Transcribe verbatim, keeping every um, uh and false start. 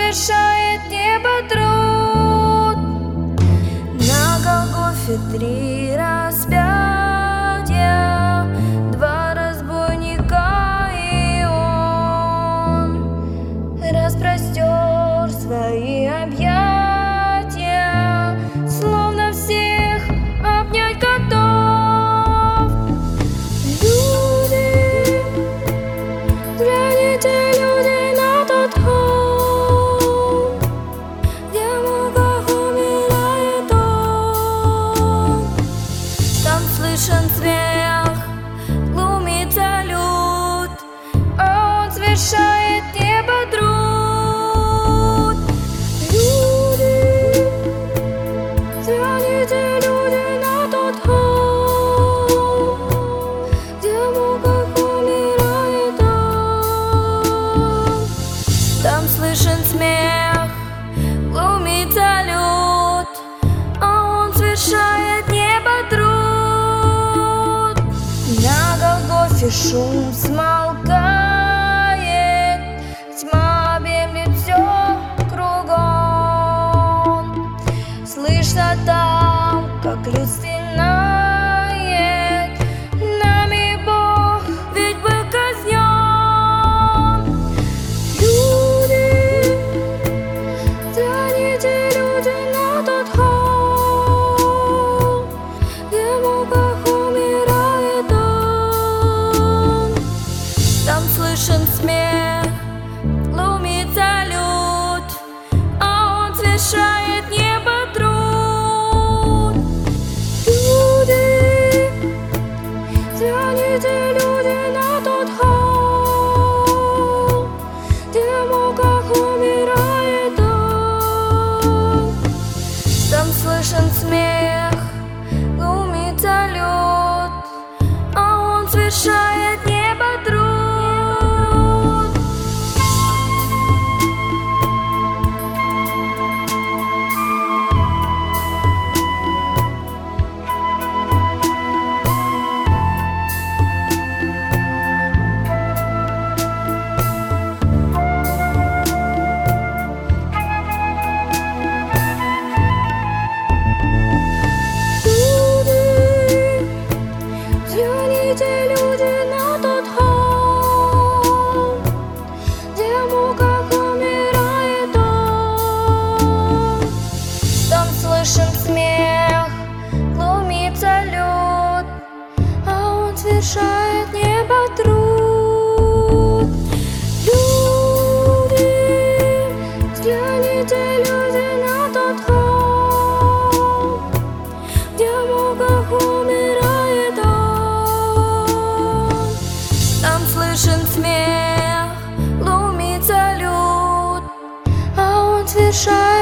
совершает небо труд. На Голгофе три распятия, два разбойника, и он распростер свои объятия, словно всех обнять готов. Люди, взгляните, люди, на тот холм, где в муках умирает он. Там слышен смех, глумится люд, а он совершает небо труд. Люди, взгляните, люди, на тот холм, где в муках умирает он. Там слышен смех, глумится люд, а он совершает небо труд. На Голгофе шум смолкает, тьма объемлет все кругом. Слышно там, как люд стенает, нами Бог ведь был казнен. Люди, взгляните, люди, на тот холм, где в муках умирает он. Там слышен смех, глумится люд, а он совершает небо труд. Люди, взгляните, люди, на тот холм, где в муках умирает он. Там слышен смех, глумится люд, а он совершает небо труд. Взгляните, люди, на тот холм, где в муках умирает он. Там слышен смех, глумится люд, а он совершает небо труд. Люди, взгляните, люди, на тот холм, где в муках умирает он. Там слышен смех, глумится люд, а он совершает